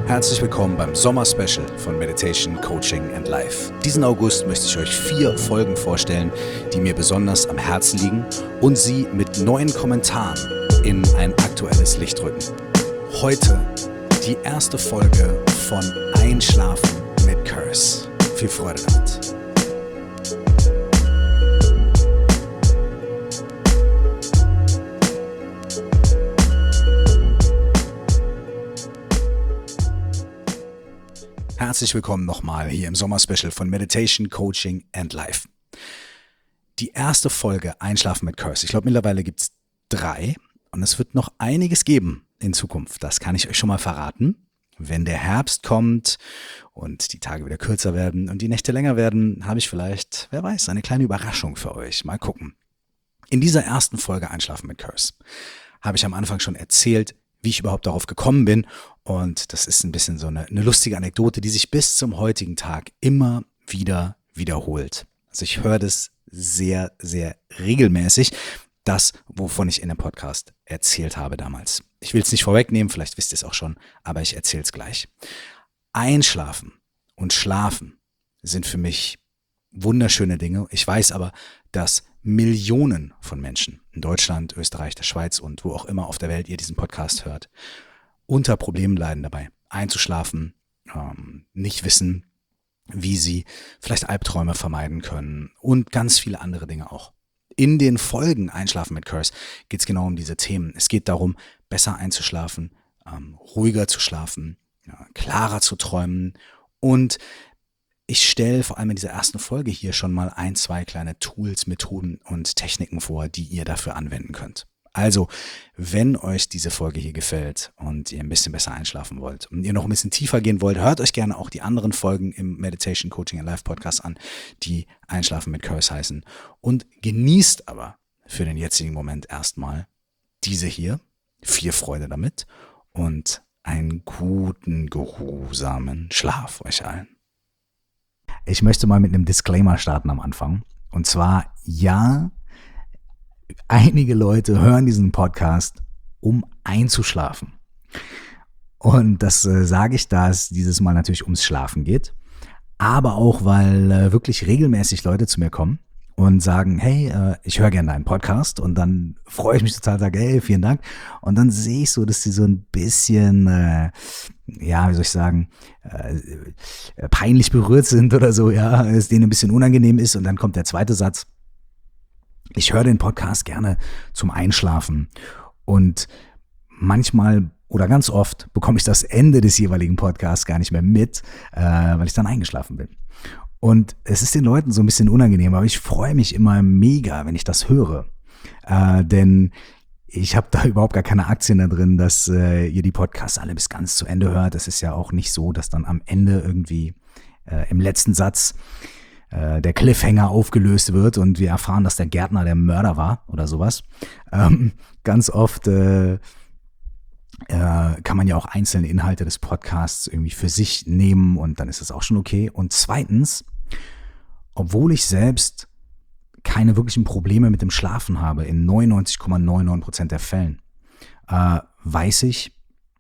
Herzlich willkommen beim Sommer-Special von Meditation, Coaching and Life. Diesen August möchte ich euch 4 Folgen vorstellen, die mir besonders am Herzen liegen und sie mit neuen Kommentaren in ein aktuelles Licht rücken. Heute die erste Folge von Einschlafen mit Curse. Viel Freude damit. Herzlich willkommen nochmal hier im Sommer-Special von Meditation, Coaching and Life. Die erste Folge Einschlafen mit Curse. Ich glaube, mittlerweile gibt es 3 und es wird noch einiges geben in Zukunft. Das kann ich euch schon mal verraten. Wenn der Herbst kommt und die Tage wieder kürzer werden und die Nächte länger werden, habe ich vielleicht, wer weiß, eine kleine Überraschung für euch. Mal gucken. In dieser ersten Folge Einschlafen mit Curse habe ich am Anfang schon erzählt, wie ich überhaupt darauf gekommen bin. Und das ist ein bisschen so eine lustige Anekdote, die sich bis zum heutigen Tag immer wieder wiederholt. Also ich höre das sehr, sehr regelmäßig, das, wovon ich in dem Podcast erzählt habe damals. Ich will es nicht vorwegnehmen, vielleicht wisst ihr es auch schon, aber ich erzähle es gleich. Einschlafen und Schlafen sind für mich wunderschöne Dinge. Ich weiß aber, dass Millionen von Menschen in Deutschland, Österreich, der Schweiz und wo auch immer auf der Welt ihr diesen Podcast hört, unter Problemen leiden dabei, einzuschlafen, nicht wissen, wie sie vielleicht Albträume vermeiden können und ganz viele andere Dinge auch. In den Folgen Einschlafen mit Curse geht es genau um diese Themen. Es geht darum, besser einzuschlafen, ruhiger zu schlafen, klarer zu träumen und ich stelle vor allem in dieser ersten Folge hier schon mal 1, 2 kleine Tools, Methoden und Techniken vor, die ihr dafür anwenden könnt. Also, wenn euch diese Folge hier gefällt und ihr ein bisschen besser einschlafen wollt und ihr noch ein bisschen tiefer gehen wollt, hört euch gerne auch die anderen Folgen im Meditation, Coaching and Life Podcast an, die Einschlafen mit Curse heißen. Und genießt aber für den jetzigen Moment erstmal diese hier, viel Freude damit und einen guten, geruhsamen Schlaf euch allen. Ich möchte mal mit einem Disclaimer starten am Anfang. Und zwar, ja, einige Leute hören diesen Podcast, um einzuschlafen. Und das sage ich, da es dieses Mal natürlich ums Schlafen geht. Aber auch, weil wirklich regelmäßig Leute zu mir kommen und sagen, hey, ich höre gerne deinen Podcast. Und dann freue ich mich total, sage, hey, vielen Dank. Und dann sehe ich so, dass die so ein bisschen, wie soll ich sagen, peinlich berührt sind oder so, ja, es denen ein bisschen unangenehm ist. Und dann kommt der zweite Satz. Ich höre den Podcast gerne zum Einschlafen. Und manchmal oder ganz oft bekomme ich das Ende des jeweiligen Podcasts gar nicht mehr mit, weil ich dann eingeschlafen bin. Und es ist den Leuten so ein bisschen unangenehm, aber ich freue mich immer mega, wenn ich das höre. Denn ich habe da überhaupt gar keine Aktien da drin, dass ihr die Podcasts alle bis ganz zu Ende hört. Es ist ja auch nicht so, dass dann am Ende irgendwie im letzten Satz der Cliffhanger aufgelöst wird und wir erfahren, dass der Gärtner der Mörder war oder sowas. Ganz oft kann man ja auch einzelne Inhalte des Podcasts irgendwie für sich nehmen und dann ist das auch schon okay. Und zweitens, obwohl ich selbst keine wirklichen Probleme mit dem Schlafen habe, in 99,99% der Fällen, weiß ich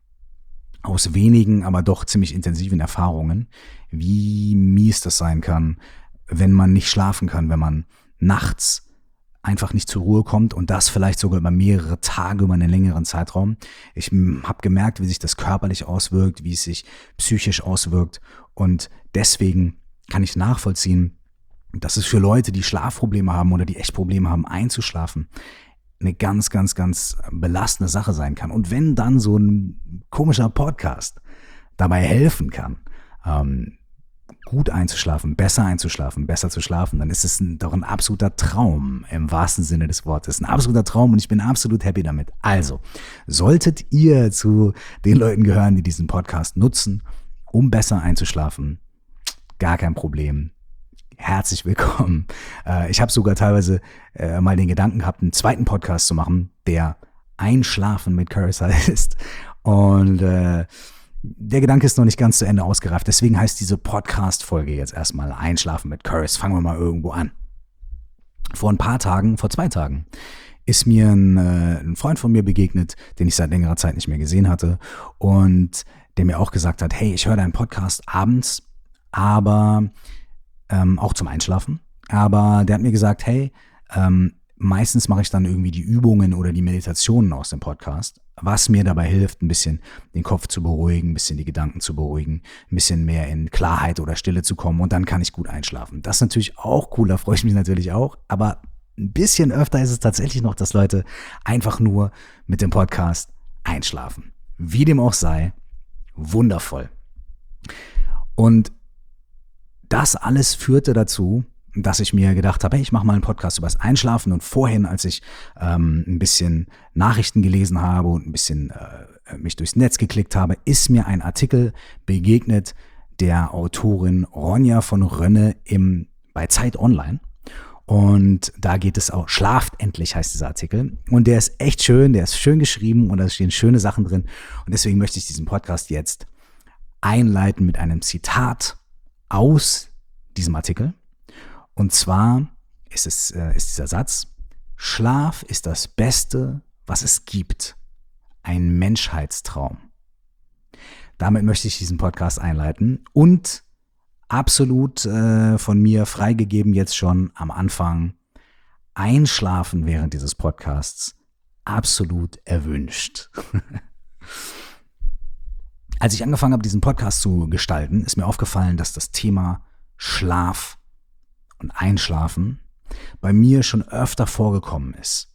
aus wenigen, aber doch ziemlich intensiven Erfahrungen, wie mies das sein kann, wenn man nicht schlafen kann, wenn man nachts einfach nicht zur Ruhe kommt und das vielleicht sogar über mehrere Tage, über einen längeren Zeitraum. Ich habe gemerkt, wie sich das körperlich auswirkt, wie es sich psychisch auswirkt und deswegen kann ich nachvollziehen, dass es für Leute, die Schlafprobleme haben oder die echt Probleme haben, einzuschlafen, eine ganz, ganz, ganz belastende Sache sein kann. Und wenn dann so ein komischer Podcast dabei helfen kann, gut einzuschlafen, besser zu schlafen, dann ist es doch ein absoluter Traum im wahrsten Sinne des Wortes. Ein absoluter Traum und ich bin absolut happy damit. Also, solltet ihr zu den Leuten gehören, die diesen Podcast nutzen, um besser einzuschlafen, gar kein Problem. Herzlich willkommen. Ich habe sogar teilweise mal den Gedanken gehabt, einen zweiten Podcast zu machen, der Einschlafen mit Curse heißt. Und der Gedanke ist noch nicht ganz zu Ende ausgereift. Deswegen heißt diese Podcast-Folge jetzt erstmal Einschlafen mit Curse. Fangen wir mal irgendwo an. Vor 2 Tagen, ist mir ein Freund von mir begegnet, den ich seit längerer Zeit nicht mehr gesehen hatte. Und der mir auch gesagt hat, hey, ich höre deinen Podcast abends, aber auch zum Einschlafen. Aber der hat mir gesagt, hey, meistens mache ich dann irgendwie die Übungen oder die Meditationen aus dem Podcast, was mir dabei hilft, ein bisschen den Kopf zu beruhigen, ein bisschen die Gedanken zu beruhigen, ein bisschen mehr in Klarheit oder Stille zu kommen und dann kann ich gut einschlafen. Das ist natürlich auch cool, da freue ich mich natürlich auch, aber ein bisschen öfter ist es tatsächlich noch, dass Leute einfach nur mit dem Podcast einschlafen. Wie dem auch sei, wundervoll. Und das alles führte dazu, dass ich mir gedacht habe, hey, ich mache mal einen Podcast über das Einschlafen. Und vorhin, als ich ein bisschen Nachrichten gelesen habe und ein bisschen mich durchs Netz geklickt habe, ist mir ein Artikel begegnet der Autorin Ronja von Rönne bei Zeit Online. Und da geht es auch, Schlaft endlich heißt dieser Artikel. Und der ist echt schön, der ist schön geschrieben und da stehen schöne Sachen drin. Und deswegen möchte ich diesen Podcast jetzt einleiten mit einem Zitat aus diesem Artikel. Und zwar ist dieser Satz: Schlaf ist das Beste, was es gibt. Ein Menschheitstraum. Damit möchte ich diesen Podcast einleiten und absolut von mir freigegeben jetzt schon am Anfang: Einschlafen während dieses Podcasts absolut erwünscht. Als ich angefangen habe, diesen Podcast zu gestalten, ist mir aufgefallen, dass das Thema Schlaf und Einschlafen bei mir schon öfter vorgekommen ist.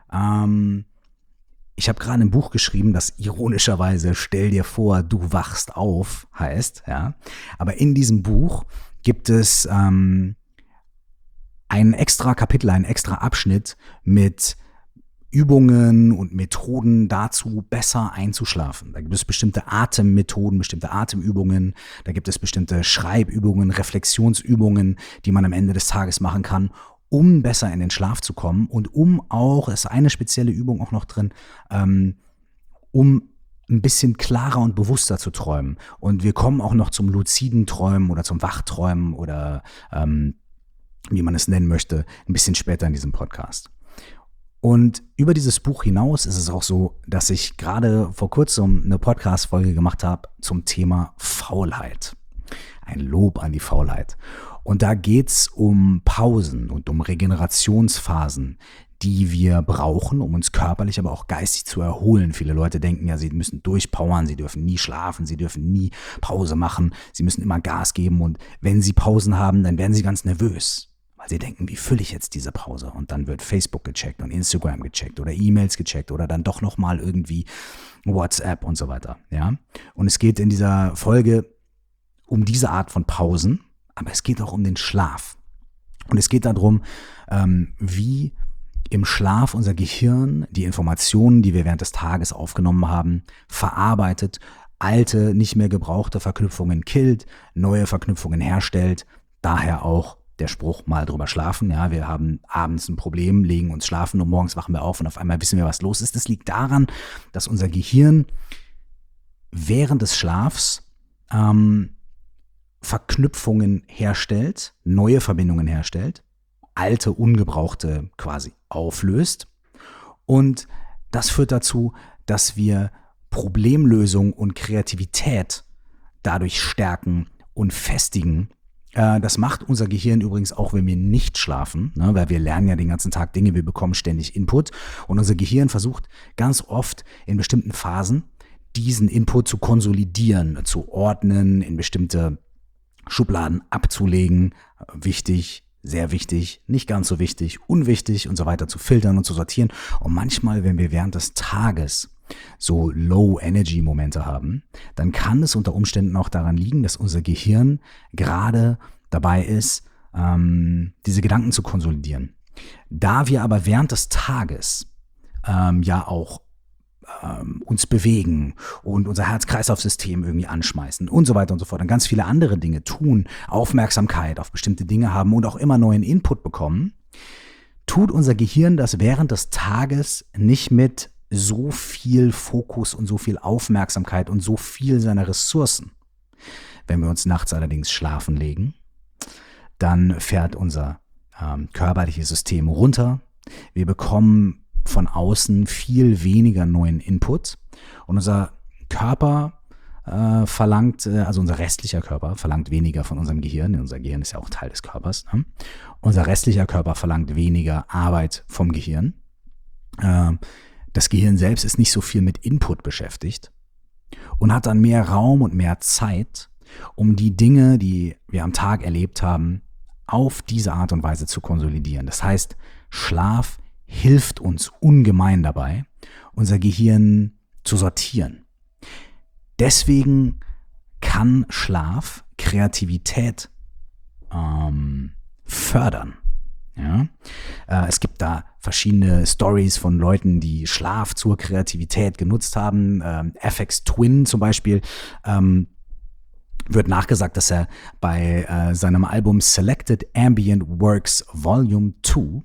Ich habe gerade ein Buch geschrieben, das ironischerweise "Stell dir vor, du wachst auf" heißt. Ja. Aber in diesem Buch gibt es ein extra Kapitel, einen extra Abschnitt mit Übungen und Methoden dazu, besser einzuschlafen. Da gibt es bestimmte Atemmethoden, bestimmte Atemübungen, da gibt es bestimmte Schreibübungen, Reflexionsübungen, die man am Ende des Tages machen kann, um besser in den Schlaf zu kommen und um auch, es ist eine spezielle Übung auch noch drin, um ein bisschen klarer und bewusster zu träumen. Und wir kommen auch noch zum luziden Träumen oder zum Wachträumen oder wie man es nennen möchte, ein bisschen später in diesem Podcast. Und über dieses Buch hinaus ist es auch so, dass ich gerade vor kurzem eine Podcast-Folge gemacht habe zum Thema Faulheit. Ein Lob an die Faulheit. Und da geht's um Pausen und um Regenerationsphasen, die wir brauchen, um uns körperlich, aber auch geistig zu erholen. Viele Leute denken ja, sie müssen durchpowern, sie dürfen nie schlafen, sie dürfen nie Pause machen, sie müssen immer Gas geben und wenn sie Pausen haben, dann werden sie ganz nervös. Weil sie denken, wie fülle ich jetzt diese Pause? Und dann wird Facebook gecheckt und Instagram gecheckt oder E-Mails gecheckt oder dann doch nochmal irgendwie WhatsApp und so weiter. Ja? Und es geht in dieser Folge um diese Art von Pausen, aber es geht auch um den Schlaf. Und es geht darum, wie im Schlaf unser Gehirn die Informationen, die wir während des Tages aufgenommen haben, verarbeitet, alte, nicht mehr gebrauchte Verknüpfungen killt, neue Verknüpfungen herstellt, daher auch der Spruch, mal drüber schlafen. Ja, wir haben abends ein Problem, legen uns schlafen und morgens wachen wir auf und auf einmal wissen wir, was los ist. Das liegt daran, dass unser Gehirn während des Schlafs Verknüpfungen herstellt, neue Verbindungen herstellt, alte, ungebrauchte quasi auflöst. Und das führt dazu, dass wir Problemlösung und Kreativität dadurch stärken und festigen. Das macht unser Gehirn übrigens auch, wenn wir nicht schlafen, ne, weil wir lernen ja den ganzen Tag Dinge, wir bekommen ständig Input und unser Gehirn versucht ganz oft in bestimmten Phasen diesen Input zu konsolidieren, zu ordnen, in bestimmte Schubladen abzulegen, wichtig, sehr wichtig, nicht ganz so wichtig, unwichtig und so weiter zu filtern und zu sortieren. Und manchmal, wenn wir während des Tages so Low-Energy-Momente haben, dann kann es unter Umständen auch daran liegen, dass unser Gehirn gerade dabei ist, diese Gedanken zu konsolidieren. Da wir aber während des Tages ja auch uns bewegen und unser Herz-Kreislauf-System irgendwie anschmeißen und so weiter und so fort und ganz viele andere Dinge tun, Aufmerksamkeit auf bestimmte Dinge haben und auch immer neuen Input bekommen, tut unser Gehirn das während des Tages nicht mit so viel Fokus und so viel Aufmerksamkeit und so viel seiner Ressourcen. Wenn wir uns nachts allerdings schlafen legen, dann fährt unser körperliches System runter. Wir bekommen von außen viel weniger neuen Input und unser Körper also unser restlicher Körper verlangt weniger von unserem Gehirn. Unser Gehirn ist ja auch Teil des Körpers. Ne? Unser restlicher Körper verlangt weniger Arbeit vom Gehirn. Das Gehirn selbst ist nicht so viel mit Input beschäftigt und hat dann mehr Raum und mehr Zeit, um die Dinge, die wir am Tag erlebt haben, auf diese Art und Weise zu konsolidieren. Das heißt, Schlaf hilft uns ungemein dabei, unser Gehirn zu sortieren. Deswegen kann Schlaf Kreativität fördern. Ja? Es gibt da verschiedene Stories von Leuten, die Schlaf zur Kreativität genutzt haben. FX Twin zum Beispiel wird nachgesagt, dass er bei seinem Album Selected Ambient Works Volume 2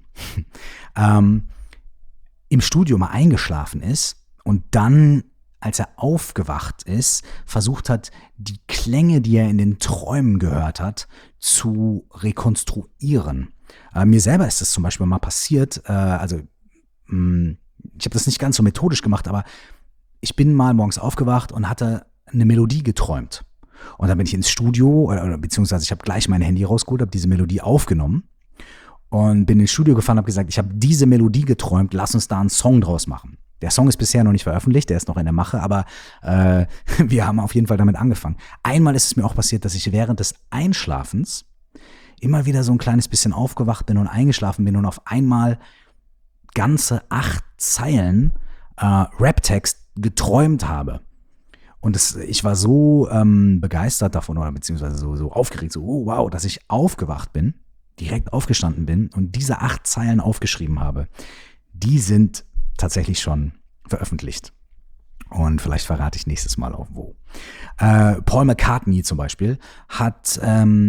im Studio mal eingeschlafen ist und dann, als er aufgewacht ist, versucht hat, die Klänge, die er in den Träumen gehört hat, zu rekonstruieren. Mir selber ist das zum Beispiel mal passiert, ich habe das nicht ganz so methodisch gemacht, aber ich bin mal morgens aufgewacht und hatte eine Melodie geträumt. Und dann bin ich ins Studio, oder beziehungsweise ich habe gleich mein Handy rausgeholt, habe diese Melodie aufgenommen und bin ins Studio gefahren und habe gesagt, ich habe diese Melodie geträumt, lass uns da einen Song draus machen. Der Song ist bisher noch nicht veröffentlicht, der ist noch in der Mache, aber wir haben auf jeden Fall damit angefangen. Einmal ist es mir auch passiert, dass ich während des Einschlafens immer wieder so ein kleines bisschen aufgewacht bin und eingeschlafen bin und auf einmal ganze 8 Zeilen Raptext geträumt habe. Und ich war so begeistert davon oder beziehungsweise so aufgeregt, so oh, wow, dass ich aufgewacht bin, direkt aufgestanden bin und diese 8 Zeilen aufgeschrieben habe. Die sind tatsächlich schon veröffentlicht. Und vielleicht verrate ich nächstes Mal auch wo. Paul McCartney zum Beispiel hat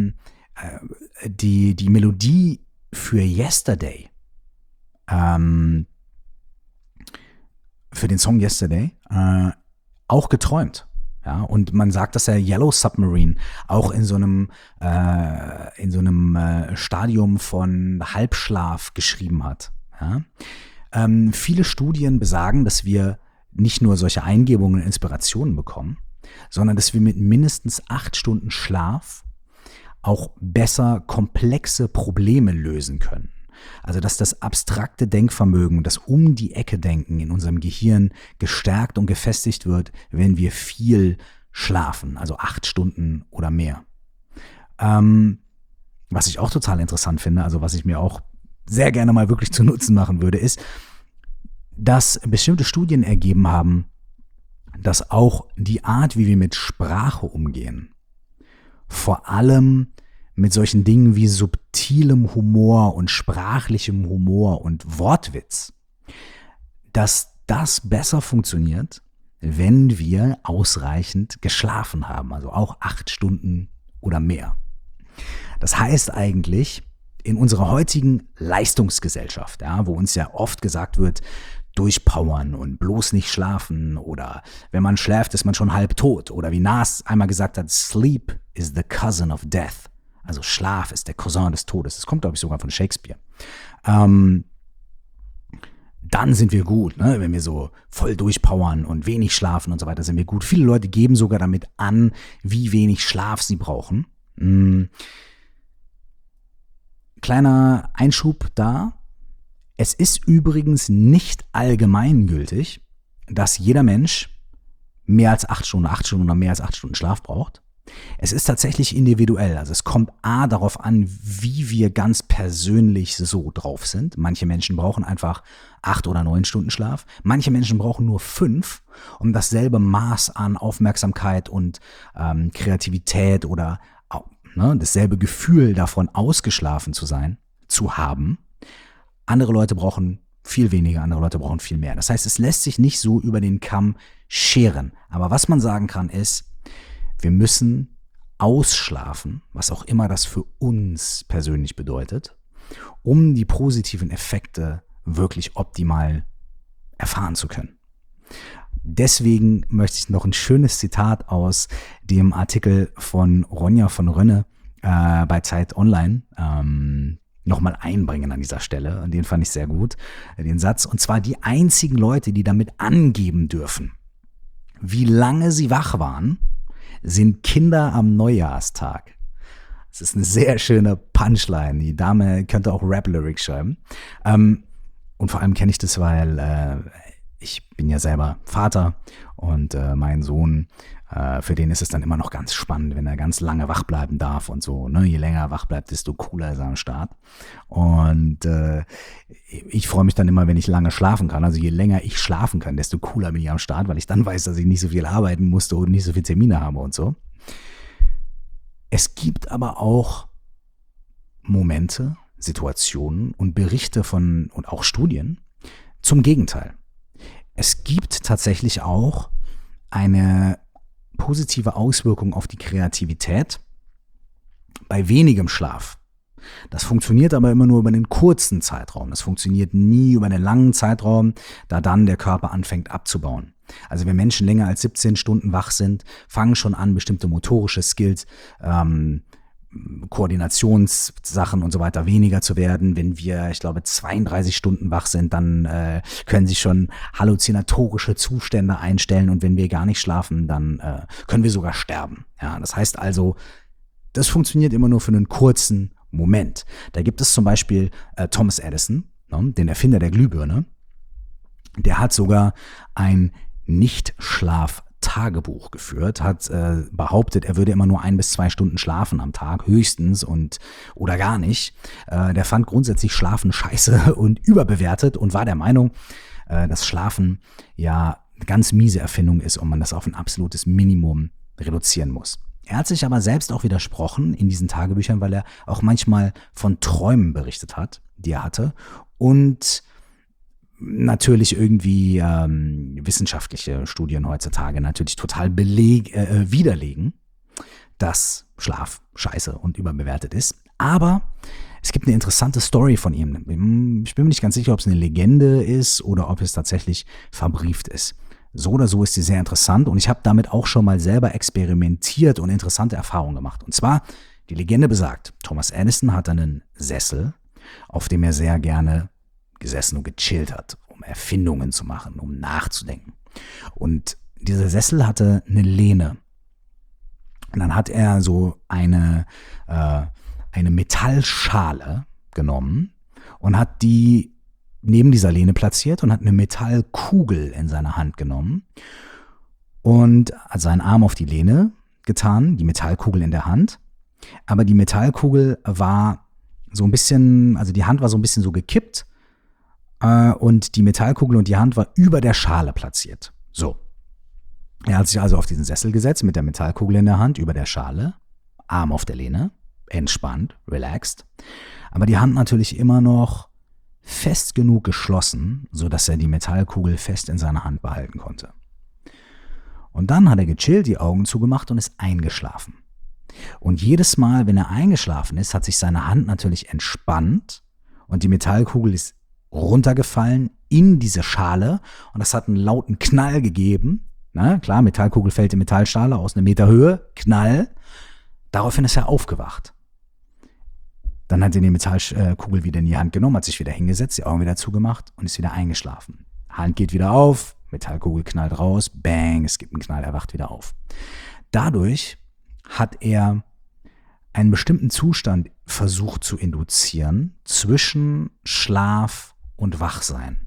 die Melodie für Yesterday, für den Song Yesterday, auch geträumt. Ja, und man sagt, dass er Yellow Submarine auch in so einem Stadium von Halbschlaf geschrieben hat. Ja? Viele Studien besagen, dass wir nicht nur solche Eingebungen und Inspirationen bekommen, sondern dass wir mit mindestens 8 Stunden Schlaf auch besser komplexe Probleme lösen können. Also dass das abstrakte Denkvermögen, das um die Ecke Denken in unserem Gehirn gestärkt und gefestigt wird, wenn wir viel schlafen, also 8 Stunden oder mehr. Was ich auch total interessant finde, also was ich mir auch sehr gerne mal wirklich zu Nutzen machen würde, ist, dass bestimmte Studien ergeben haben, dass auch die Art, wie wir mit Sprache umgehen, vor allem mit solchen Dingen wie subtilem Humor und sprachlichem Humor und Wortwitz, dass das besser funktioniert, wenn wir ausreichend geschlafen haben, also auch 8 Stunden oder mehr. Das heißt eigentlich, in unserer heutigen Leistungsgesellschaft, ja, wo uns ja oft gesagt wird, durchpowern und bloß nicht schlafen oder wenn man schläft, ist man schon halb tot oder wie Nas einmal gesagt hat, Sleep is the cousin of death. Also Schlaf ist der Cousin des Todes. Das kommt, glaube ich, sogar von Shakespeare. Dann sind wir gut, ne? Wenn wir so voll durchpowern und wenig schlafen und so weiter, sind wir gut. Viele Leute geben sogar damit an, wie wenig Schlaf sie brauchen. Kleiner Einschub da. Es ist übrigens nicht allgemeingültig, dass jeder Mensch mehr als 8 Stunden oder mehr als 8 Stunden Schlaf braucht. Es ist tatsächlich individuell. Also es kommt darauf an, wie wir ganz persönlich so drauf sind. Manche Menschen brauchen einfach 8 oder 9 Stunden Schlaf. Manche Menschen brauchen nur 5, um dasselbe Maß an Aufmerksamkeit und Kreativität oder dasselbe Gefühl davon, ausgeschlafen zu sein, zu haben. Andere Leute brauchen viel weniger, andere Leute brauchen viel mehr. Das heißt, es lässt sich nicht so über den Kamm scheren. Aber was man sagen kann ist, wir müssen ausschlafen, was auch immer das für uns persönlich bedeutet, um die positiven Effekte wirklich optimal erfahren zu können. Deswegen möchte ich noch ein schönes Zitat aus dem Artikel von Ronja von Rönne bei Zeit Online nochmal einbringen an dieser Stelle. Und den fand ich sehr gut, den Satz. Und zwar: Die einzigen Leute, die damit angeben dürfen, wie lange sie wach waren, sind Kinder am Neujahrstag. Das ist eine sehr schöne Punchline. Die Dame könnte auch Rap-Lyrics schreiben. Und vor allem kenne ich das, weil ich bin ja selber Vater und mein Sohn, für den ist es dann immer noch ganz spannend, wenn er ganz lange wach bleiben darf und so. Ne? Je länger er wach bleibt, desto cooler ist er am Start. Und ich freue mich dann immer, wenn ich lange schlafen kann. Also je länger ich schlafen kann, desto cooler bin ich am Start, weil ich dann weiß, dass ich nicht so viel arbeiten musste und nicht so viele Termine habe und so. Es gibt aber auch Momente, Situationen und Berichte von und auch Studien zum Gegenteil. Es gibt tatsächlich auch eine positive Auswirkung auf die Kreativität bei wenigem Schlaf. Das funktioniert aber immer nur über einen kurzen Zeitraum. Das funktioniert nie über einen langen Zeitraum, da dann der Körper anfängt abzubauen. Also wenn Menschen länger als 17 Stunden wach sind, fangen schon an, bestimmte motorische Skills, Koordinationssachen und so weiter weniger zu werden. Wenn wir, ich glaube, 32 Stunden wach sind, dann können sich schon halluzinatorische Zustände einstellen und wenn wir gar nicht schlafen, dann können wir sogar sterben. Ja, das heißt also, das funktioniert immer nur für einen kurzen Moment. Da gibt es zum Beispiel Thomas Edison, ne, den Erfinder der Glühbirne. Der hat sogar ein Nicht-Schlaf-Tagebuch geführt, hat behauptet, er würde immer nur 1 bis 2 Stunden schlafen am Tag, höchstens oder gar nicht. Der fand grundsätzlich Schlafen scheiße und überbewertet und war der Meinung, dass Schlafen ja eine ganz miese Erfindung ist und man das auf ein absolutes Minimum reduzieren muss. Er hat sich aber selbst auch widersprochen in diesen Tagebüchern, weil er auch manchmal von Träumen berichtet hat, die er hatte und natürlich irgendwie wissenschaftliche Studien heutzutage natürlich total widerlegen, dass Schlaf scheiße und überbewertet ist. Aber es gibt eine interessante Story von ihm. Ich bin mir nicht ganz sicher, ob es eine Legende ist oder ob es tatsächlich verbrieft ist. So oder so ist sie sehr interessant und ich habe damit auch schon mal selber experimentiert und interessante Erfahrungen gemacht. Und zwar, die Legende besagt, Thomas Edison hatte einen Sessel, auf dem er sehr gerne gesessen und gechillt hat, um Erfindungen zu machen, um nachzudenken. Und dieser Sessel hatte eine Lehne. Und dann hat er so eine Metallschale genommen und hat die neben dieser Lehne platziert und hat eine Metallkugel in seine Hand genommen und hat seinen Arm auf die Lehne getan, die Metallkugel in der Hand. Aber die Metallkugel war so ein bisschen, also die Hand war so ein bisschen so gekippt und die Metallkugel und die Hand war über der Schale platziert. So. Er hat sich also auf diesen Sessel gesetzt mit der Metallkugel in der Hand, über der Schale, Arm auf der Lehne, entspannt, relaxed. Aber die Hand natürlich immer noch fest genug geschlossen, sodass er die Metallkugel fest in seiner Hand behalten konnte. Und dann hat er gechillt, die Augen zugemacht und ist eingeschlafen. Und jedes Mal, wenn er eingeschlafen ist, hat sich seine Hand natürlich entspannt und die Metallkugel ist runtergefallen in diese Schale und das hat einen lauten Knall gegeben. Na klar, Metallkugel fällt in Metallschale aus 1 Meter Höhe, Knall. Daraufhin ist er aufgewacht. Dann hat er die Metallkugel wieder in die Hand genommen, hat sich wieder hingesetzt, die Augen wieder zugemacht und ist wieder eingeschlafen. Hand geht wieder auf, Metallkugel knallt raus, bang, es gibt einen Knall, er wacht wieder auf. Dadurch hat er einen bestimmten Zustand versucht zu induzieren zwischen Schlaf und Wachsein.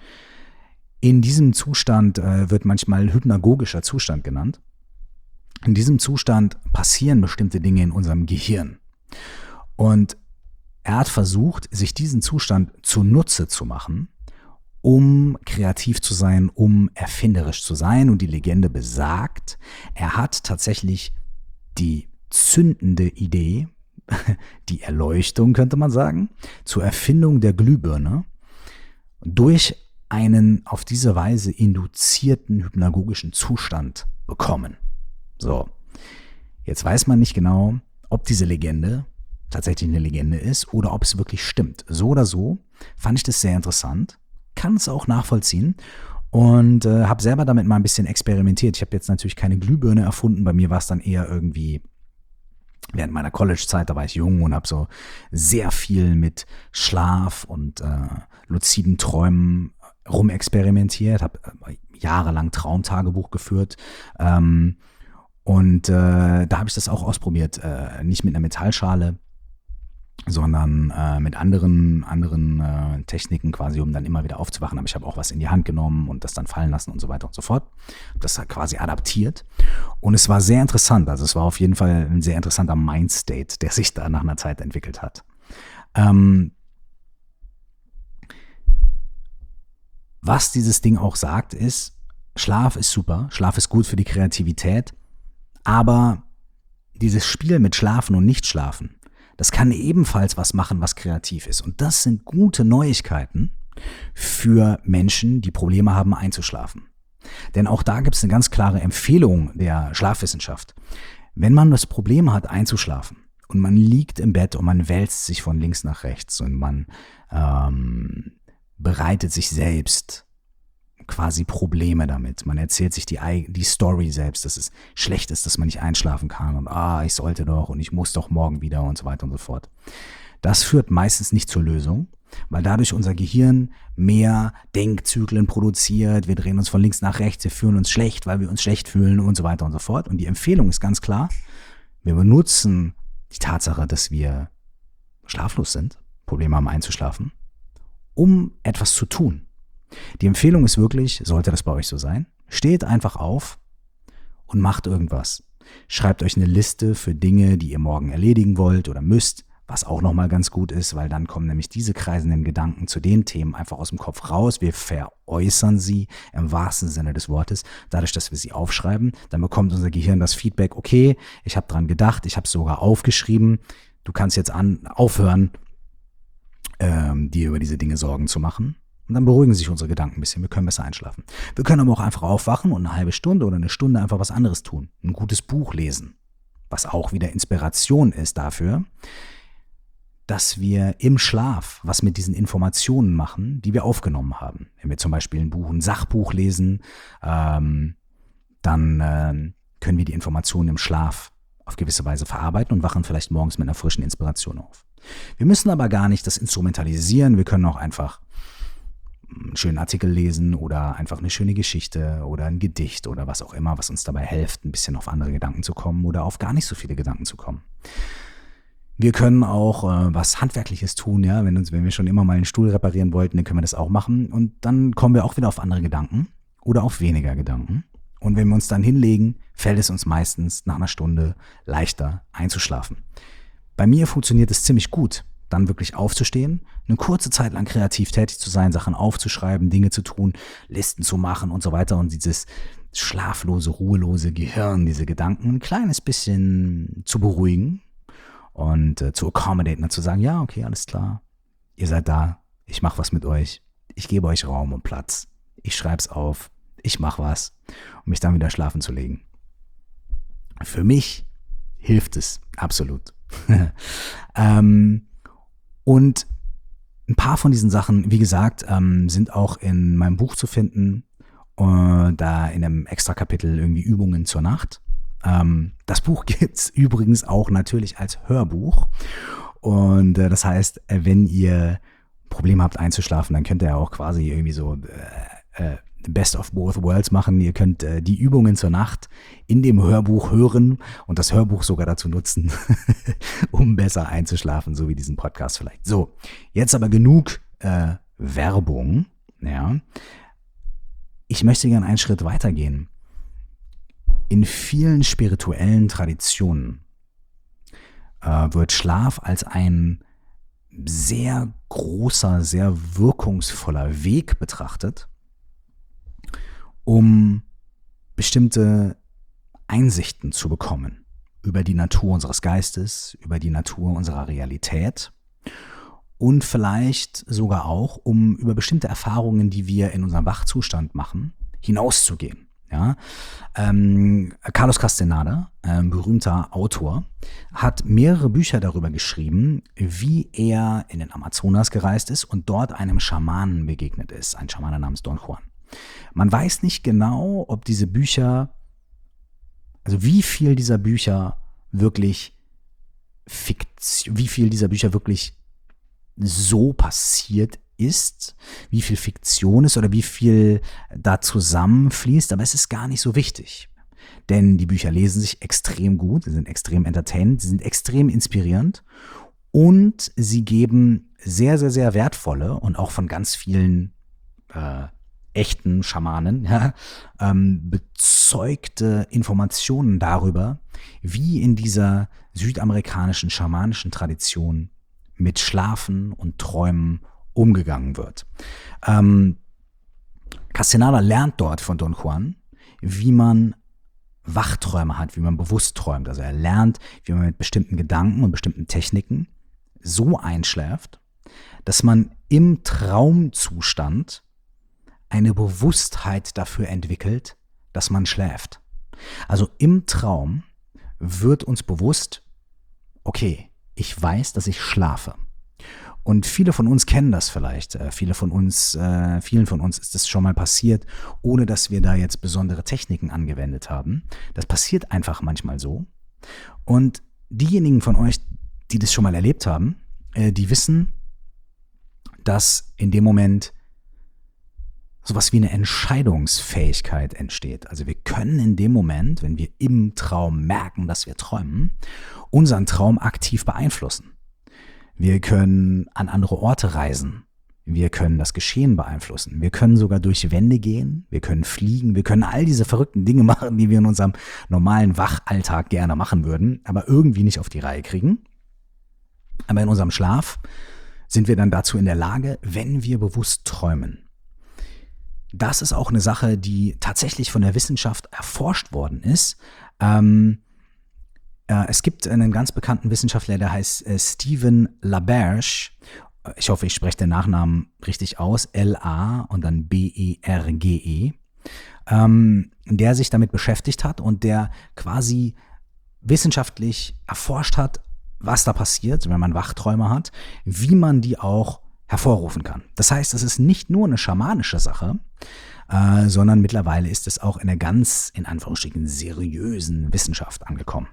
In diesem Zustand wird manchmal hypnagogischer Zustand genannt. In diesem Zustand passieren bestimmte Dinge in unserem Gehirn. Und er hat versucht, sich diesen Zustand zunutze zu machen, um kreativ zu sein, um erfinderisch zu sein. Und die Legende besagt, er hat tatsächlich die zündende Idee, die Erleuchtung könnte man sagen, zur Erfindung der Glühbirne durch einen auf diese Weise induzierten hypnagogischen Zustand bekommen. So, jetzt weiß man nicht genau, ob diese Legende tatsächlich eine Legende ist oder ob es wirklich stimmt. So oder so fand ich das sehr interessant, kann es auch nachvollziehen und habe selber damit mal ein bisschen experimentiert. Ich habe jetzt natürlich keine Glühbirne erfunden, bei mir war es dann eher irgendwie während meiner College-Zeit, da war ich jung und habe so sehr viel mit Schlaf und luziden Träumen rumexperimentiert, habe jahrelang Traumtagebuch geführt Und da habe ich das auch ausprobiert. Nicht mit einer Metallschale, sondern mit anderen Techniken quasi, um dann immer wieder aufzuwachen. Aber ich habe auch was in die Hand genommen und das dann fallen lassen und so weiter und so fort. Das hat quasi adaptiert. Und es war sehr interessant. Also es war auf jeden Fall ein sehr interessanter Mindstate, der sich da nach einer Zeit entwickelt hat. Was dieses Ding auch sagt, ist, Schlaf ist super, Schlaf ist gut für die Kreativität, aber dieses Spiel mit Schlafen und Nicht-Schlafen, das kann ebenfalls was machen, was kreativ ist. Und das sind gute Neuigkeiten für Menschen, die Probleme haben einzuschlafen. Denn auch da gibt es eine ganz klare Empfehlung der Schlafwissenschaft. Wenn man das Problem hat, einzuschlafen und man liegt im Bett und man wälzt sich von links nach rechts und man bereitet sich selbst quasi Probleme damit. Man erzählt sich die Story selbst, dass es schlecht ist, dass man nicht einschlafen kann und ich sollte doch und ich muss doch morgen wieder und so weiter und so fort. Das führt meistens nicht zur Lösung, weil dadurch unser Gehirn mehr Denkzyklen produziert, wir drehen uns von links nach rechts, wir fühlen uns schlecht, weil wir uns schlecht fühlen und so weiter und so fort. Und die Empfehlung ist ganz klar, wir benutzen die Tatsache, dass wir schlaflos sind, Probleme haben einzuschlafen, um etwas zu tun. Die Empfehlung ist wirklich, sollte das bei euch so sein, steht einfach auf und macht irgendwas. Schreibt euch eine Liste für Dinge, die ihr morgen erledigen wollt oder müsst, was auch nochmal ganz gut ist, weil dann kommen nämlich diese kreisenden Gedanken zu den Themen einfach aus dem Kopf raus. Wir veräußern sie im wahrsten Sinne des Wortes. Dadurch, dass wir sie aufschreiben, dann bekommt unser Gehirn das Feedback, okay, ich habe dran gedacht, ich habe es sogar aufgeschrieben, du kannst jetzt aufhören, dir über diese Dinge Sorgen zu machen. Und dann beruhigen sich unsere Gedanken ein bisschen, wir können besser einschlafen. Wir können aber auch einfach aufwachen und eine halbe Stunde oder eine Stunde einfach was anderes tun. Ein gutes Buch lesen, was auch wieder Inspiration ist dafür, dass wir im Schlaf was mit diesen Informationen machen, die wir aufgenommen haben. Wenn wir zum Beispiel ein Sachbuch lesen, dann können wir die Informationen im Schlaf auf gewisse Weise verarbeiten und wachen vielleicht morgens mit einer frischen Inspiration auf. Wir müssen aber gar nicht das instrumentalisieren, wir können auch einfach einen schönen Artikel lesen oder einfach eine schöne Geschichte oder ein Gedicht oder was auch immer, was uns dabei hilft, ein bisschen auf andere Gedanken zu kommen oder auf gar nicht so viele Gedanken zu kommen. Wir können auch was Handwerkliches tun, ja, wenn wir schon immer mal einen Stuhl reparieren wollten, dann können wir das auch machen und dann kommen wir auch wieder auf andere Gedanken oder auf weniger Gedanken. Und wenn wir uns dann hinlegen, fällt es uns meistens nach einer Stunde leichter einzuschlafen. Bei mir funktioniert es ziemlich gut, dann wirklich aufzustehen, eine kurze Zeit lang kreativ tätig zu sein, Sachen aufzuschreiben, Dinge zu tun, Listen zu machen und so weiter und dieses schlaflose, ruhelose Gehirn, diese Gedanken ein kleines bisschen zu beruhigen und zu accommodaten und zu sagen, ja, okay, alles klar, ihr seid da, ich mache was mit euch, ich gebe euch Raum und Platz, ich schreib's auf, ich mache was, um mich dann wieder schlafen zu legen. Für mich hilft es absolut. Und ein paar von diesen Sachen, wie gesagt, sind auch in meinem Buch zu finden, da in einem extra Kapitel irgendwie Übungen zur Nacht. Das Buch gibt's übrigens auch natürlich als Hörbuch und das heißt, wenn ihr Probleme habt einzuschlafen, dann könnt ihr ja auch quasi irgendwie so Best of both worlds machen. Ihr könnt die Übungen zur Nacht in dem Hörbuch hören und das Hörbuch sogar dazu nutzen, um besser einzuschlafen, so wie diesen Podcast vielleicht. So, jetzt aber genug Werbung. Ja. Ich möchte gerne einen Schritt weitergehen. In vielen spirituellen Traditionen wird Schlaf als ein sehr großer, sehr wirkungsvoller Weg betrachtet, um bestimmte Einsichten zu bekommen über die Natur unseres Geistes, über die Natur unserer Realität und vielleicht sogar auch, um über bestimmte Erfahrungen, die wir in unserem Wachzustand machen, hinauszugehen. Ja? Carlos Castaneda, ein berühmter Autor, hat mehrere Bücher darüber geschrieben, wie er in den Amazonas gereist ist und dort einem Schamanen begegnet ist, ein Schamane namens Don Juan. Man weiß nicht genau, ob diese Bücher, also wie viel dieser Bücher wirklich so passiert ist, wie viel Fiktion ist oder wie viel da zusammenfließt, aber es ist gar nicht so wichtig. denn die Bücher lesen sich extrem gut, sie sind extrem entertainend, sie sind extrem inspirierend und sie geben sehr, sehr, sehr wertvolle und auch von ganz vielen echten Schamanen bezeugte Informationen darüber, wie in dieser südamerikanischen schamanischen Tradition mit Schlafen und Träumen umgegangen wird. Castaneda lernt dort von Don Juan, wie man Wachträume hat, wie man bewusst träumt. Also er lernt, wie man mit bestimmten Gedanken und bestimmten Techniken so einschläft, dass man im Traumzustand eine Bewusstheit dafür entwickelt, dass man schläft. Also im Traum wird uns bewusst, okay, ich weiß, dass ich schlafe. Und viele von uns kennen das vielleicht. Vielen von uns ist das schon mal passiert, ohne dass wir da jetzt besondere Techniken angewendet haben. Das passiert einfach manchmal so. Und diejenigen von euch, die das schon mal erlebt haben, die wissen, dass in dem Moment sowas wie eine Entscheidungsfähigkeit entsteht. Also wir können in dem Moment, wenn wir im Traum merken, dass wir träumen, unseren Traum aktiv beeinflussen. Wir können an andere Orte reisen. Wir können das Geschehen beeinflussen. Wir können sogar durch Wände gehen. Wir können fliegen. Wir können all diese verrückten Dinge machen, die wir in unserem normalen Wachalltag gerne machen würden, aber irgendwie nicht auf die Reihe kriegen. Aber in unserem Schlaf sind wir dann dazu in der Lage, wenn wir bewusst träumen. Das ist auch eine Sache, die tatsächlich von der Wissenschaft erforscht worden ist. Es gibt einen ganz bekannten Wissenschaftler, der heißt Stephen LaBerge. Ich hoffe, ich spreche den Nachnamen richtig aus. L-A und dann B-E-R-G-E. Der sich damit beschäftigt hat und der quasi wissenschaftlich erforscht hat, was da passiert, wenn man Wachträume hat, wie man die auch hervorrufen kann. Das heißt, es ist nicht nur eine schamanische Sache, sondern mittlerweile ist es auch in einer ganz, in Anführungsstrichen, seriösen Wissenschaft angekommen.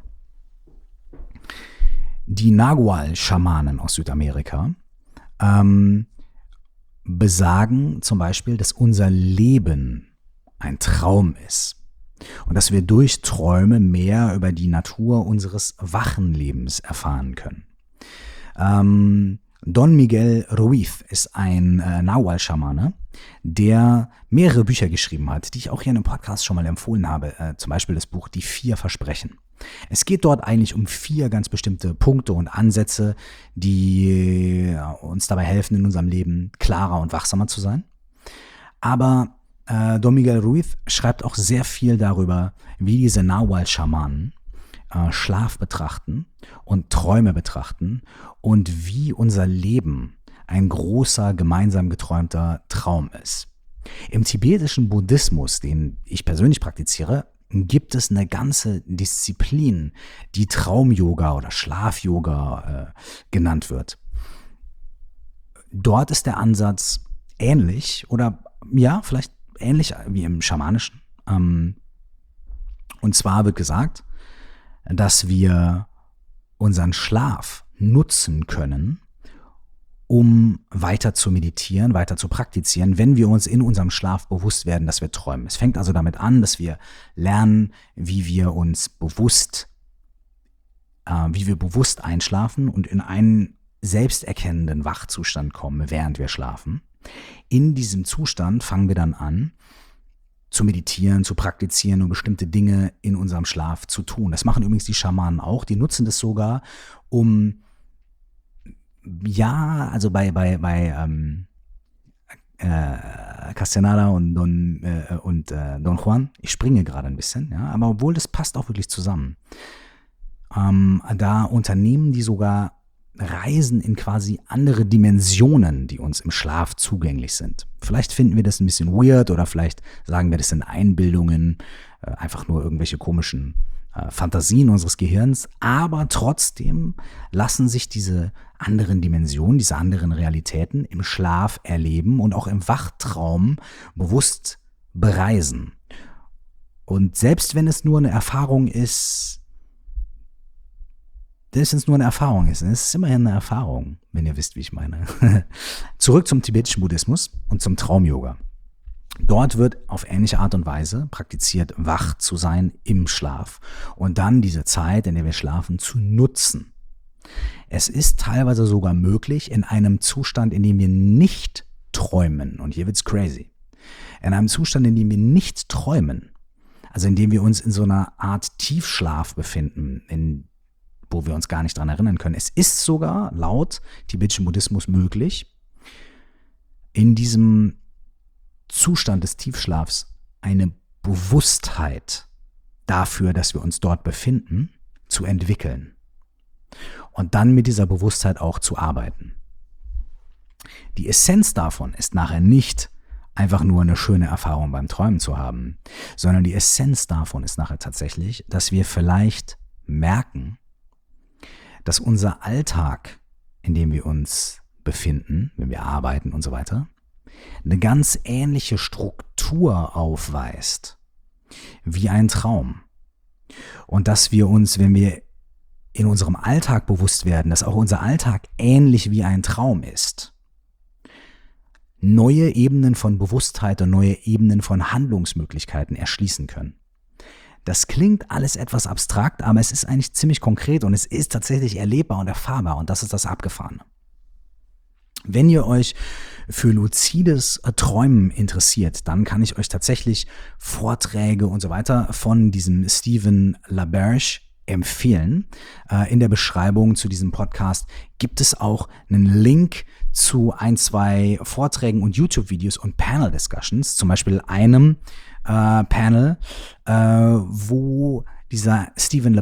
Die Nagual-Schamanen aus Südamerika besagen zum Beispiel, dass unser Leben ein Traum ist und dass wir durch Träume mehr über die Natur unseres wachen Lebens erfahren können. Don Miguel Ruiz ist ein Nahual-Schamane, der mehrere Bücher geschrieben hat, die ich auch hier in einem Podcast schon mal empfohlen habe, zum Beispiel das Buch Die 4 Versprechen. Es geht dort eigentlich um 4 ganz bestimmte Punkte und Ansätze, die uns dabei helfen, in unserem Leben klarer und wachsamer zu sein. Aber Don Miguel Ruiz schreibt auch sehr viel darüber, wie diese Nahual-Schamanen Schlaf betrachten und Träume betrachten und wie unser Leben ein großer, gemeinsam geträumter Traum ist. Im tibetischen Buddhismus, den ich persönlich praktiziere, gibt es eine ganze Disziplin, die Traum-Yoga oder Schlaf-Yoga genannt wird. Dort ist der Ansatz ähnlich oder ja, vielleicht ähnlich wie im Schamanischen. Und zwar wird gesagt, dass wir unseren Schlaf nutzen können, um weiter zu meditieren, weiter zu praktizieren, wenn wir uns in unserem Schlaf bewusst werden, dass wir träumen. Es fängt also damit an, dass wir lernen, wie wir bewusst einschlafen und in einen selbsterkennenden Wachzustand kommen, während wir schlafen. In diesem Zustand fangen wir dann an, zu meditieren, zu praktizieren und bestimmte Dinge in unserem Schlaf zu tun. Das machen übrigens die Schamanen auch. Die nutzen das sogar, um, ja, also bei Castaneda und Don Juan, ich springe gerade ein bisschen, ja, aber obwohl das passt auch wirklich zusammen. Da unternehmen die sogar Reisen in quasi andere Dimensionen, die uns im Schlaf zugänglich sind. Vielleicht finden wir das ein bisschen weird oder vielleicht sagen wir, das sind Einbildungen, einfach nur irgendwelche komischen Fantasien unseres Gehirns, aber trotzdem lassen sich diese anderen Dimensionen, diese anderen Realitäten im Schlaf erleben und auch im Wachtraum bewusst bereisen. Und selbst wenn es nur eine Erfahrung ist, es ist immerhin eine Erfahrung, wenn ihr wisst, wie ich meine. Zurück zum tibetischen Buddhismus und zum Traum-Yoga. Dort wird auf ähnliche Art und Weise praktiziert, wach zu sein im Schlaf und dann diese Zeit, in der wir schlafen, zu nutzen. Es ist teilweise sogar möglich, in einem Zustand, in dem wir nicht träumen, und hier wird's crazy, in einem Zustand, in dem wir nicht träumen, also in dem wir uns in so einer Art Tiefschlaf befinden, wo wir uns gar nicht dran erinnern können. Es ist sogar laut tibetischen Buddhismus möglich, in diesem Zustand des Tiefschlafs eine Bewusstheit dafür, dass wir uns dort befinden, zu entwickeln und dann mit dieser Bewusstheit auch zu arbeiten. Die Essenz davon ist nachher nicht einfach nur eine schöne Erfahrung beim Träumen zu haben, sondern die Essenz davon ist nachher tatsächlich, dass wir vielleicht merken, dass unser Alltag, in dem wir uns befinden, wenn wir arbeiten und so weiter, eine ganz ähnliche Struktur aufweist wie ein Traum. Und dass wir uns, wenn wir in unserem Alltag bewusst werden, dass auch unser Alltag ähnlich wie ein Traum ist, neue Ebenen von Bewusstheit und neue Ebenen von Handlungsmöglichkeiten erschließen können. Das klingt alles etwas abstrakt, aber es ist eigentlich ziemlich konkret und es ist tatsächlich erlebbar und erfahrbar und das ist das Abgefahrene. Wenn ihr euch für luzides Träumen interessiert, dann kann ich euch tatsächlich Vorträge und so weiter von diesem Stephen LaBerge empfehlen. In der Beschreibung zu diesem Podcast gibt es auch einen Link zu 2 Vorträgen und YouTube-Videos und Panel-Discussions, zum Beispiel einem Panel, wo dieser Stephen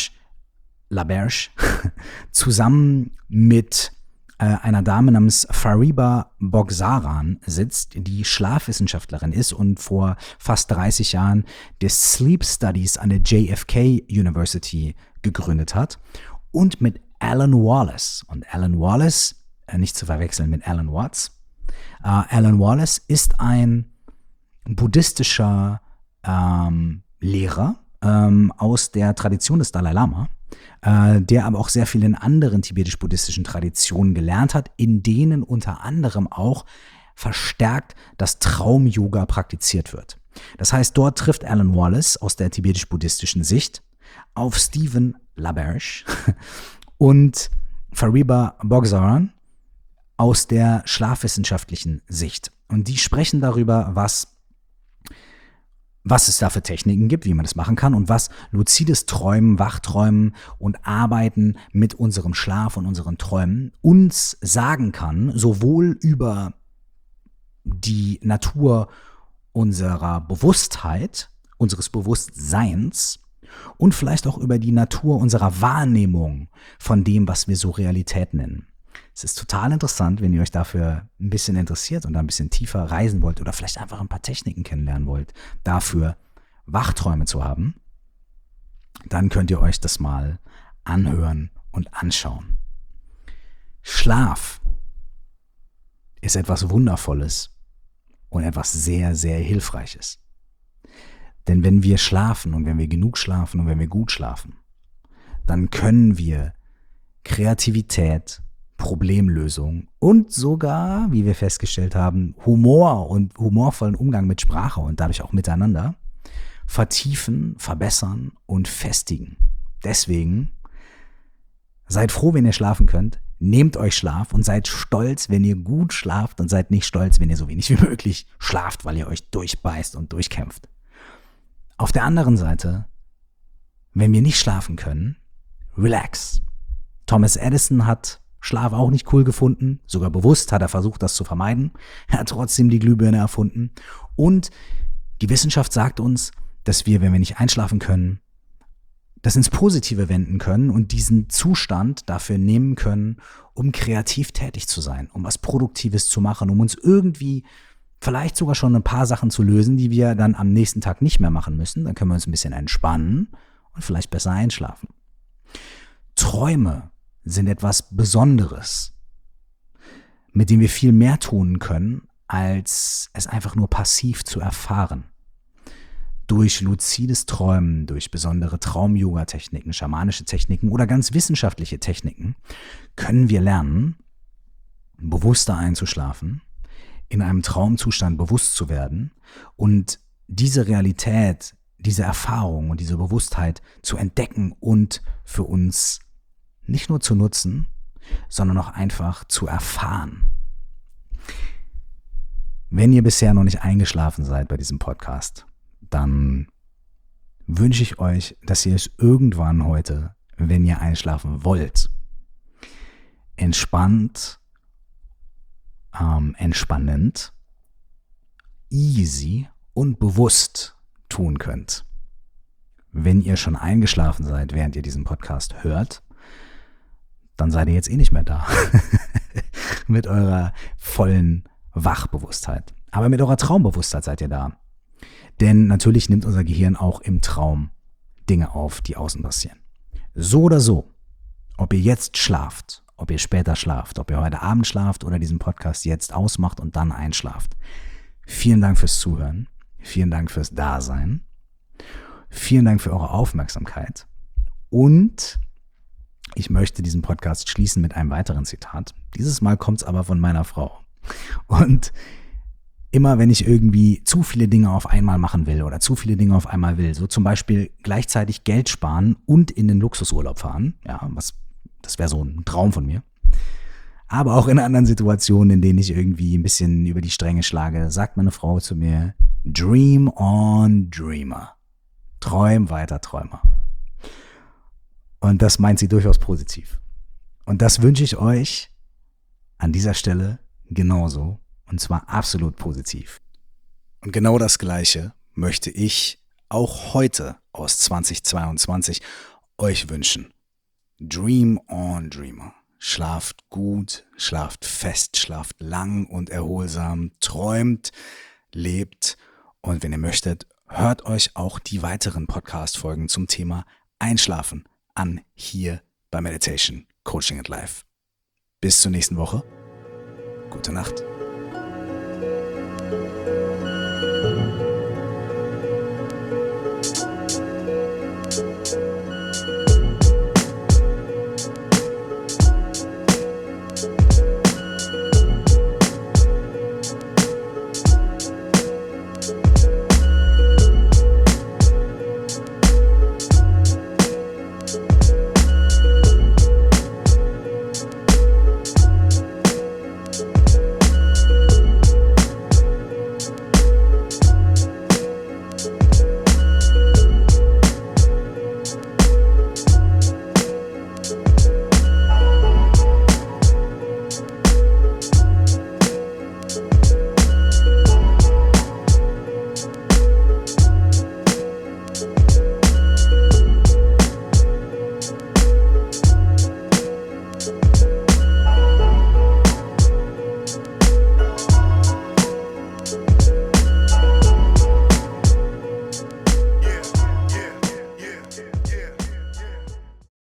LaBerge zusammen mit einer Dame namens Fariba Bogsaran sitzt, die Schlafwissenschaftlerin ist und vor fast 30 Jahren das Sleep Studies an der JFK University gegründet hat, und mit Alan Wallace. Und Alan Wallace, nicht zu verwechseln mit Alan Watts, Alan Wallace ist ein buddhistischer Lehrer aus der Tradition des Dalai Lama, der aber auch sehr viel in anderen tibetisch-buddhistischen Traditionen gelernt hat, in denen unter anderem auch verstärkt das Traum-Yoga praktiziert wird. Das heißt, dort trifft Alan Wallace aus der tibetisch-buddhistischen Sicht auf Stephen LaBerge und Fariba Bogsaran aus der schlafwissenschaftlichen Sicht. Und die sprechen darüber, was es da für Techniken gibt, wie man das machen kann und was luzides Träumen, Wachträumen und Arbeiten mit unserem Schlaf und unseren Träumen uns sagen kann, sowohl über die Natur unserer Bewusstheit, unseres Bewusstseins und vielleicht auch über die Natur unserer Wahrnehmung von dem, was wir so Realität nennen. Es ist total interessant, wenn ihr euch dafür ein bisschen interessiert und da ein bisschen tiefer reisen wollt oder vielleicht einfach ein paar Techniken kennenlernen wollt, dafür Wachträume zu haben, dann könnt ihr euch das mal anhören und anschauen. Schlaf ist etwas Wundervolles und etwas sehr, sehr Hilfreiches. Denn wenn wir schlafen und wenn wir genug schlafen und wenn wir gut schlafen, dann können wir Kreativität, Problemlösung und sogar, wie wir festgestellt haben, Humor und humorvollen Umgang mit Sprache und dadurch auch miteinander vertiefen, verbessern und festigen. Deswegen seid froh, wenn ihr schlafen könnt, nehmt euch Schlaf und seid stolz, wenn ihr gut schlaft und seid nicht stolz, wenn ihr so wenig wie möglich schlaft, weil ihr euch durchbeißt und durchkämpft. Auf der anderen Seite, wenn wir nicht schlafen können, relax. Thomas Edison hat Schlaf auch nicht cool gefunden, sogar bewusst hat er versucht, das zu vermeiden. Er hat trotzdem die Glühbirne erfunden. Und die Wissenschaft sagt uns, dass wir, wenn wir nicht einschlafen können, das ins Positive wenden können und diesen Zustand dafür nehmen können, um kreativ tätig zu sein, um was Produktives zu machen, um uns irgendwie vielleicht sogar schon ein paar Sachen zu lösen, die wir dann am nächsten Tag nicht mehr machen müssen. Dann können wir uns ein bisschen entspannen und vielleicht besser einschlafen. Träume sind etwas Besonderes, mit dem wir viel mehr tun können, als es einfach nur passiv zu erfahren. Durch luzides Träumen, durch besondere Traum-Yoga-Techniken, schamanische Techniken oder ganz wissenschaftliche Techniken können wir lernen, bewusster einzuschlafen, in einem Traumzustand bewusst zu werden und diese Realität, diese Erfahrung und diese Bewusstheit zu entdecken und für uns nicht nur zu nutzen, sondern auch einfach zu erfahren. Wenn ihr bisher noch nicht eingeschlafen seid bei diesem Podcast, dann wünsche ich euch, dass ihr es irgendwann heute, wenn ihr einschlafen wollt, entspannt, entspannend, easy und bewusst tun könnt. Wenn ihr schon eingeschlafen seid, während ihr diesen Podcast hört, dann seid ihr jetzt eh nicht mehr da. Mit eurer vollen Wachbewusstheit. Aber mit eurer Traumbewusstheit seid ihr da. Denn natürlich nimmt unser Gehirn auch im Traum Dinge auf, die außen passieren. So oder so, ob ihr jetzt schlaft, ob ihr später schlaft, ob ihr heute Abend schlaft oder diesen Podcast jetzt ausmacht und dann einschlaft. Vielen Dank fürs Zuhören. Vielen Dank fürs Dasein. Vielen Dank für eure Aufmerksamkeit. Und ich möchte diesen Podcast schließen mit einem weiteren Zitat. Dieses Mal kommt es aber von meiner Frau. Und immer wenn ich irgendwie zu viele Dinge auf einmal machen will oder zu viele Dinge auf einmal will, so zum Beispiel gleichzeitig Geld sparen und in den Luxusurlaub fahren, ja, das wäre so ein Traum von mir, aber auch in anderen Situationen, in denen ich irgendwie ein bisschen über die Stränge schlage, sagt meine Frau zu mir, Dream on, Dreamer. Träum weiter, Träumer. Und das meint sie durchaus positiv. Und das wünsche ich euch an dieser Stelle genauso. Und zwar absolut positiv. Und genau das Gleiche möchte ich auch heute aus 2022 euch wünschen. Dream on, Dreamer. Schlaft gut, schlaft fest, schlaft lang und erholsam, träumt, lebt. Und wenn ihr möchtet, hört euch auch die weiteren Podcast-Folgen zum Thema Einschlafen an, hier bei Meditation, Coaching and Life. Bis zur nächsten Woche. Gute Nacht.